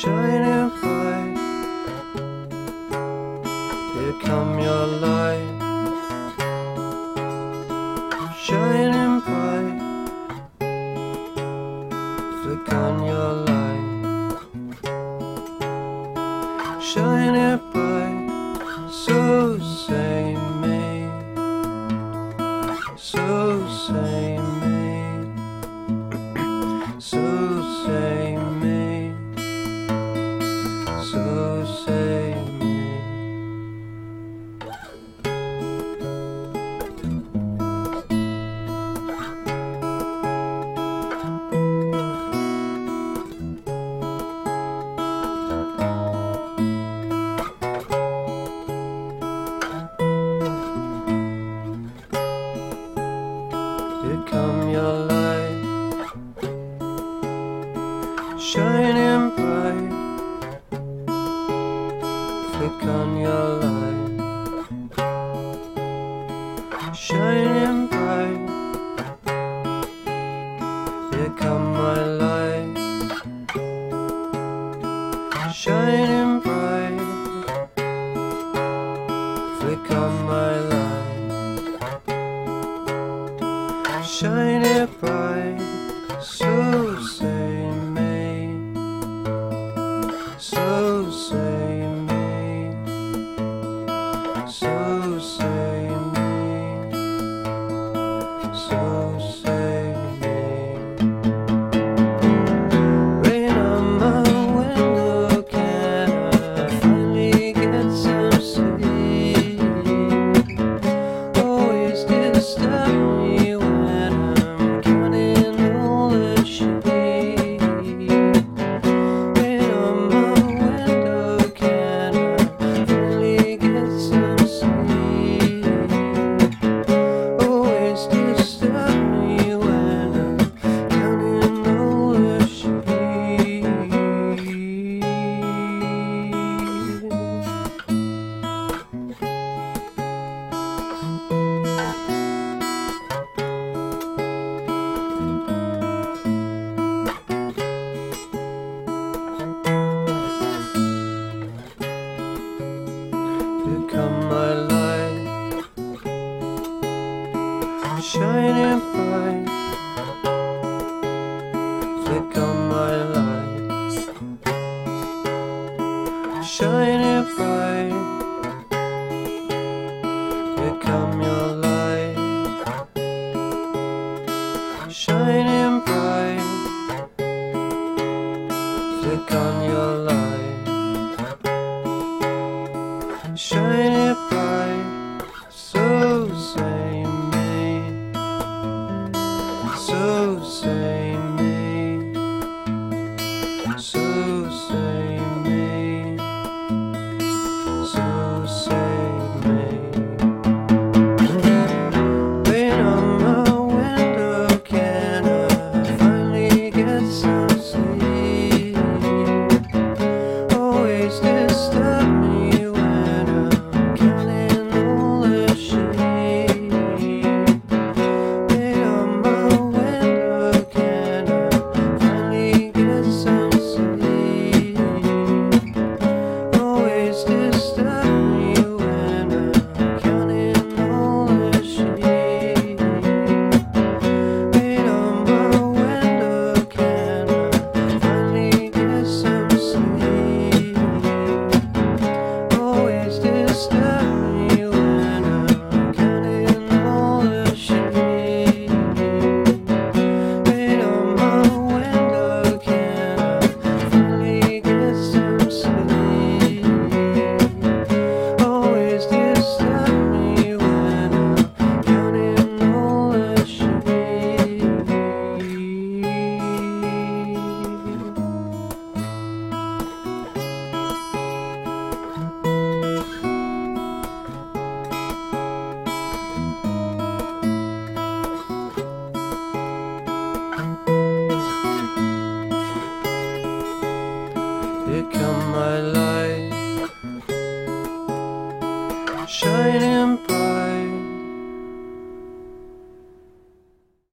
shining bright. Here come your light, shining bright. Flick on your light, shining bright. So say me, so say me, so say me, so say me. Here come your light, shining bright. Flick on your light, shining bright. Here come my light, shining bright. Flick on my light, shining bright. So say me, so say me, so say me, so say me. Rain on my window, can I finally get some sleep? Always disturb me when I'm counting all the sheep. Rain on my window, can I finally get some sleep? Always disturb me when I'm counting all the sheep. Here come my light, shining bright. Flick on my light, shining bright. Here come your light, shining bright. Flick on your light, shining bright. So say me, so say me, so say me, so say me. Rain on my window, can I finally get some sleep? Always disturb me when I'm counting all the sheep. Rain on my window, can I finally get some sleep? Always disturb me when I'm counting all the sheep. Rain on my window, can I finally get some sleep? Always disturb me when I'm counting all the sheep. Rain on my window, can I finally get some sleep? Always disturb me when I'm counting all the sheep. Here come my light, shining bright.